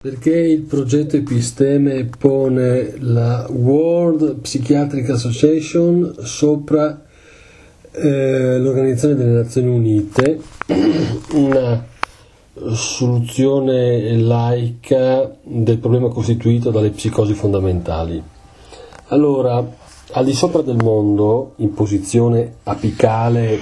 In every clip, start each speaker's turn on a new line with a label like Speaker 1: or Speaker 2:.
Speaker 1: Perché il progetto Episteme pone la World Psychiatric Association sopra l'Organizzazione delle Nazioni Unite, una soluzione laica del problema costituito dalle psicosi fondamentali. Allora, al di sopra del mondo, in posizione apicale,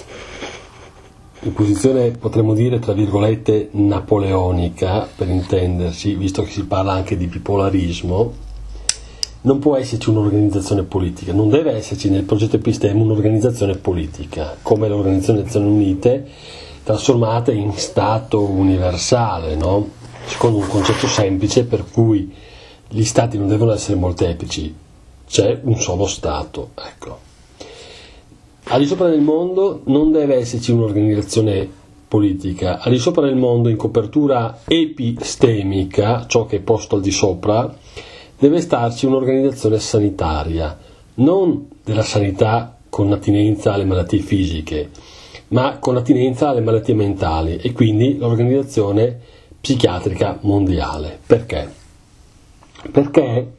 Speaker 1: in posizione potremmo dire tra virgolette napoleonica, per intenderci, visto che si parla anche di bipolarismo, non può esserci un'organizzazione politica, non deve esserci nel progetto Episteme un'organizzazione politica, come l'Organizzazione delle Nazioni Unite, trasformata in Stato universale, no? Secondo un concetto semplice per cui gli Stati non devono essere molteplici, c'è un solo Stato, ecco. Al di sopra del mondo non deve esserci un'organizzazione politica, al di sopra del mondo in copertura epistemica, ciò che è posto al di sopra, deve starci un'organizzazione sanitaria, non della sanità con attinenza alle malattie fisiche, ma con attinenza alle malattie mentali, e quindi l'Organizzazione Psichiatrica Mondiale. Perché? Perché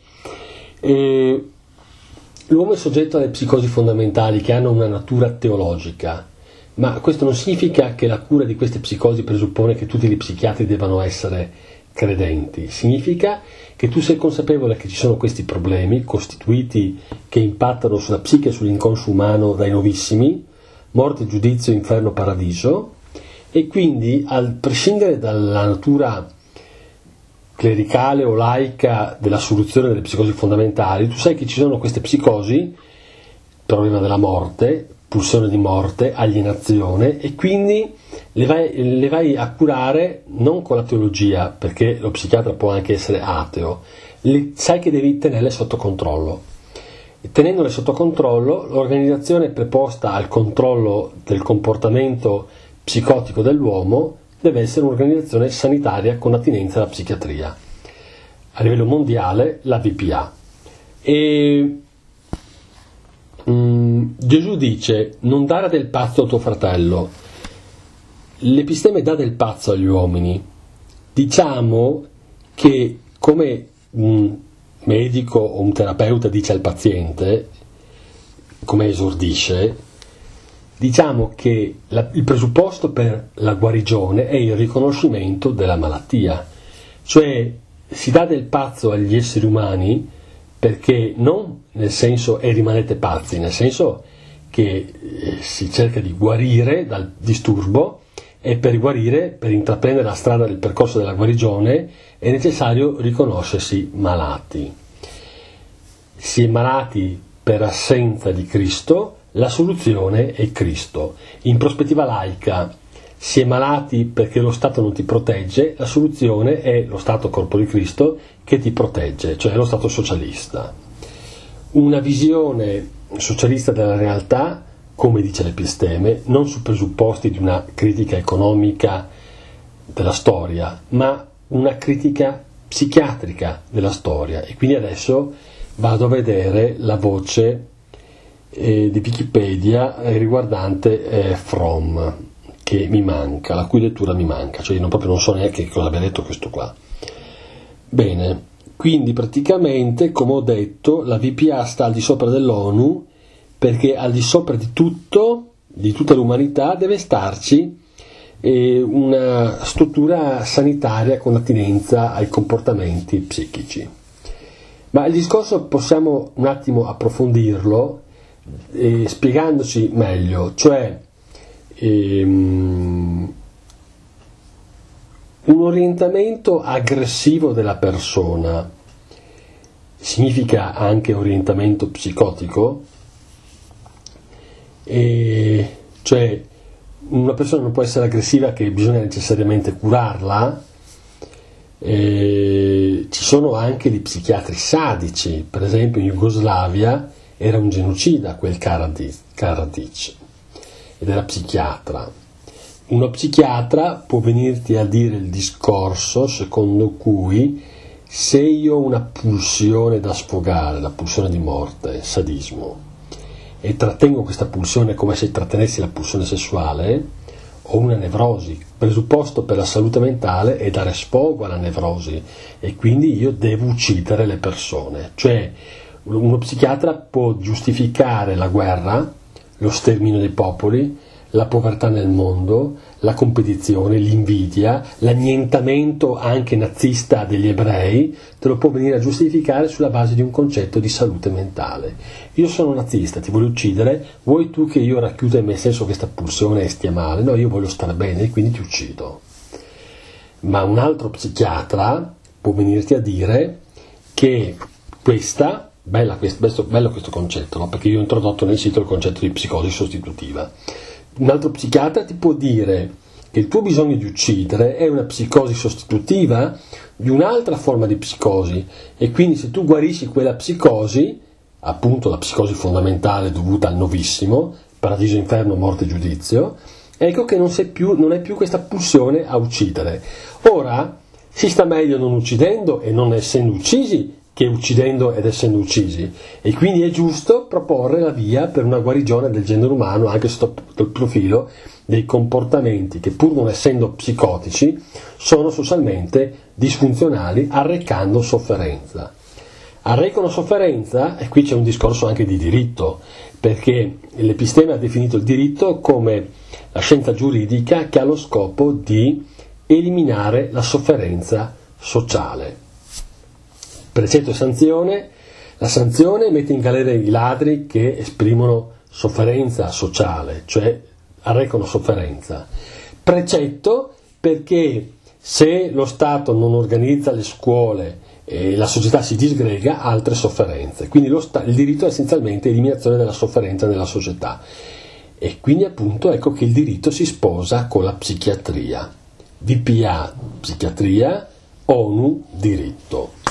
Speaker 1: l'uomo è soggetto alle psicosi fondamentali che hanno una natura teologica, ma questo non significa che la cura di queste psicosi presuppone che tutti gli psichiatri debbano essere credenti. Significa che tu sei consapevole che ci sono questi problemi costituiti che impattano sulla psiche e sull'inconscio umano dai novissimi, morte, giudizio, inferno, paradiso, e quindi, al prescindere dalla natura clericale o laica della soluzione delle psicosi fondamentali, tu sai che ci sono queste psicosi, problema della morte, pulsione di morte, alienazione, e quindi le vai a curare non con la teologia, perché lo psichiatra può anche essere ateo, sai che devi tenerle sotto controllo. E tenendole sotto controllo, l'organizzazione preposta al controllo del comportamento psicotico dell'uomo deve essere un'organizzazione sanitaria con attinenza alla psichiatria. A livello mondiale la VPA. E Gesù dice: non dare del pazzo a tuo fratello. L'Episteme dà del pazzo agli uomini. Diciamo che, come un medico o un terapeuta dice al paziente, come esordisce, diciamo che il presupposto per la guarigione è il riconoscimento della malattia, cioè si dà del pazzo agli esseri umani perché non nel senso e rimanete pazzi, nel senso che si cerca di guarire dal disturbo, e per guarire, per intraprendere la strada del percorso della guarigione, è necessario riconoscersi malati. Si è malati per assenza di Cristo, la soluzione è Cristo. In prospettiva laica, si è malati perché lo Stato non ti protegge, la soluzione è lo Stato corpo di Cristo che ti protegge, cioè lo Stato socialista. Una visione socialista della realtà, come dice l'Episteme, non su presupposti di una critica economica della storia, ma una critica psichiatrica della storia. E quindi adesso vado a vedere la voce di Wikipedia riguardante Fromm, che mi manca, la cui lettura mi manca, cioè io proprio non so neanche cosa abbia detto questo qua. Bene, quindi praticamente, come ho detto, la VPA sta al di sopra dell'ONU, perché al di sopra di tutto, di tutta l'umanità, deve starci una struttura sanitaria con attinenza ai comportamenti psichici. Ma il discorso possiamo un attimo approfondirlo spiegandoci meglio, cioè un orientamento aggressivo della persona significa anche orientamento psicotico, cioè una persona non può essere aggressiva che bisogna necessariamente curarla. Ci sono anche gli psichiatri sadici, per esempio in Jugoslavia era un genocida quel Karadzic ed era psichiatra. Uno psichiatra può venirti a dire il discorso secondo cui se io ho una pulsione da sfogare, la pulsione di morte, sadismo, e trattengo questa pulsione come se trattenessi la pulsione sessuale, o una nevrosi. Presupposto per la salute mentale è dare sfogo alla nevrosi, e quindi io devo uccidere le persone. Cioè, uno psichiatra può giustificare la guerra, lo sterminio dei popoli, la povertà nel mondo, la competizione, l'invidia, l'annientamento anche nazista degli ebrei, te lo può venire a giustificare sulla base di un concetto di salute mentale. Io sono nazista, ti voglio uccidere, vuoi tu che io racchiuda in me stesso questa pulsione e stia male? No, io voglio stare bene e quindi ti uccido. Ma un altro psichiatra può venirti a dire che bello questo concetto, no? Perché io ho introdotto nel sito il concetto di psicosi sostitutiva. Un altro psichiatra ti può dire che il tuo bisogno di uccidere è una psicosi sostitutiva di un'altra forma di psicosi, e quindi se tu guarisci quella psicosi, appunto la psicosi fondamentale dovuta al novissimo, paradiso, inferno, morte e giudizio, ecco che non è più questa pulsione a uccidere. Ora si sta meglio non uccidendo e non essendo uccisi che uccidendo ed essendo uccisi, e quindi è giusto proporre la via per una guarigione del genere umano anche sotto il profilo dei comportamenti che, pur non essendo psicotici, sono socialmente disfunzionali, arrecando sofferenza. Arrecano sofferenza, e qui c'è un discorso anche di diritto, perché l'Episteme ha definito il diritto come la scienza giuridica che ha lo scopo di eliminare la sofferenza sociale. Precetto e sanzione: la sanzione mette in galera i ladri che esprimono sofferenza sociale, cioè arrecano sofferenza. Precetto perché se lo Stato non organizza le scuole e la società si disgrega, altre sofferenze. Quindi il diritto è essenzialmente eliminazione della sofferenza nella società, e quindi appunto ecco che il diritto si sposa con la psichiatria. VPA psichiatria, ONU diritto.